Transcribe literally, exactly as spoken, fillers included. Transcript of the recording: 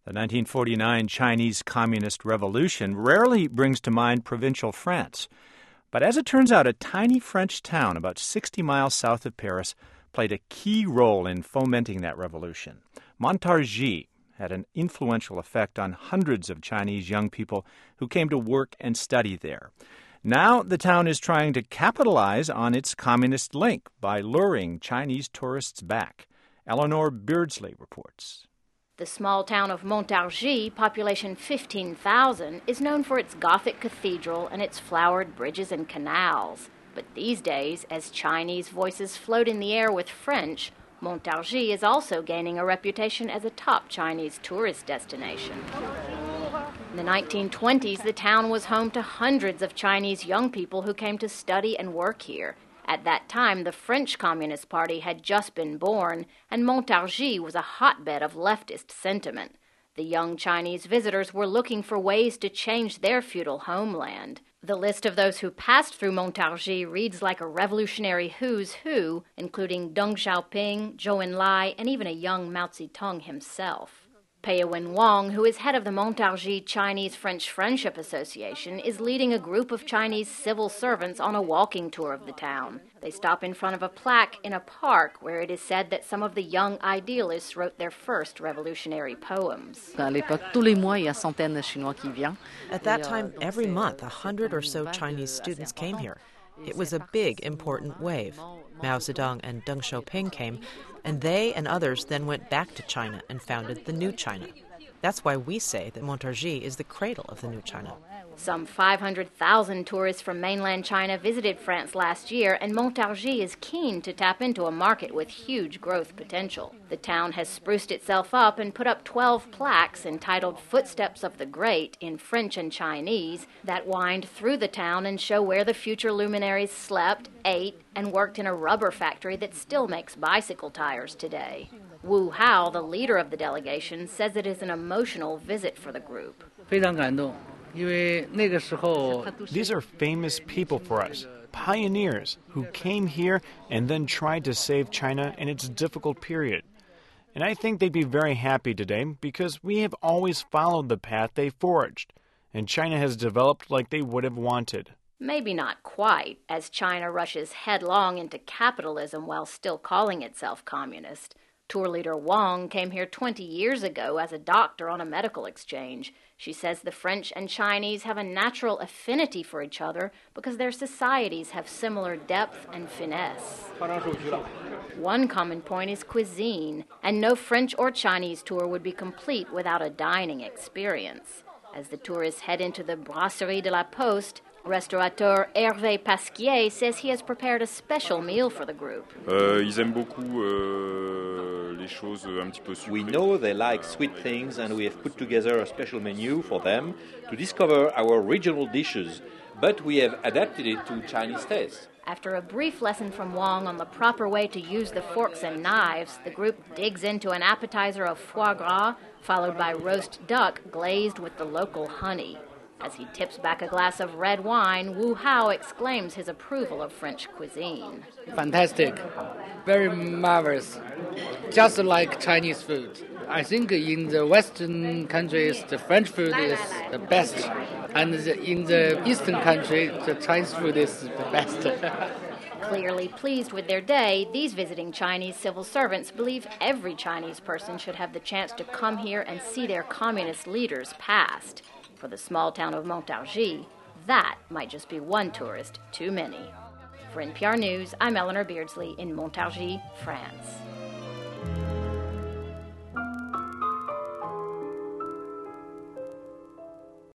The nineteen forty-nine Chinese Communist Revolution rarely brings to mind provincial France. But as it turns out, a tiny French town about sixty miles south of Paris played a key role in fomenting that revolution. Montargis had an influential effect on hundreds of Chinese young people who came to work and study there. Now the town is trying to capitalize on its communist link by luring Chinese tourists back. Eleanor Beardsley reports. The small town of Montargis, population fifteen thousand, is known for its Gothic cathedral and its flowered bridges and canals. But these days, as Chinese voices float in the air with French, Montargis is also gaining a reputation as a top Chinese tourist destination. In the nineteen twenties, the town was home to hundreds of Chinese young people who came to study and work here. At that time, the French Communist Party had just been born, and Montargis was a hotbed of leftist sentiment. The young Chinese visitors were looking for ways to change their feudal homeland. The list of those who passed through Montargis reads like a revolutionary who's who, including Deng Xiaoping, Zhou Enlai, and even a young Mao Zedong himself. Peiwen Wang, who is head of the Montargis Chinese-French Friendship Association, is leading a group of Chinese civil servants on a walking tour of the town. They stop in front of a plaque in a park where it is said that some of the young idealists wrote their first revolutionary poems. At that time, every month, a hundred or so Chinese students came here. It was a big, important wave. Mao Zedong and Deng Xiaoping came, and they and others then went back to China and founded the New China. That's why we say that Montargis is the cradle of the New China. Some five hundred thousand tourists from mainland China visited France last year, and Montargis is keen to tap into a market with huge growth potential. The town has spruced itself up and put up twelve plaques entitled Footsteps of the Great in French and Chinese that wind through the town and show where the future luminaries slept, ate, and worked in a rubber factory that still makes bicycle tires today. Wu Hao, the leader of the delegation, says it is an emotional visit for the group. These are famous people for us, pioneers who came here and then tried to save China in its difficult period. And I think they'd be very happy today because we have always followed the path they forged, and China has developed like they would have wanted. Maybe not quite, as China rushes headlong into capitalism while still calling itself communist. Tour leader Wang came here twenty years ago as a doctor on a medical exchange. She says the French and Chinese have a natural affinity for each other because their societies have similar depth and finesse. One common point is cuisine, and no French or Chinese tour would be complete without a dining experience. As the tourists head into the Brasserie de la Poste, restaurateur Hervé Pasquier says he has prepared a special meal for the group. Uh, ils aiment beaucoup, uh, les choses un petit peu sucrées. We know they like sweet things, and we have put together a special menu for them to discover our regional dishes, but we have adapted it to Chinese taste. After a brief lesson from Wang on the proper way to use the forks and knives, the group digs into an appetizer of foie gras, followed by roast duck glazed with the local honey. As he tips back a glass of red wine, Wu Hao exclaims his approval of French cuisine. Fantastic. Very marvelous. Just like Chinese food. I think in the Western countries, the French food is the best. And in the Eastern country, the Chinese food is the best. Clearly pleased with their day, these visiting Chinese civil servants believe every Chinese person should have the chance to come here and see their communist leaders past. For the small town of Montargis, that might just be one tourist too many. For N P R News, I'm Eleanor Beardsley in Montargis, France.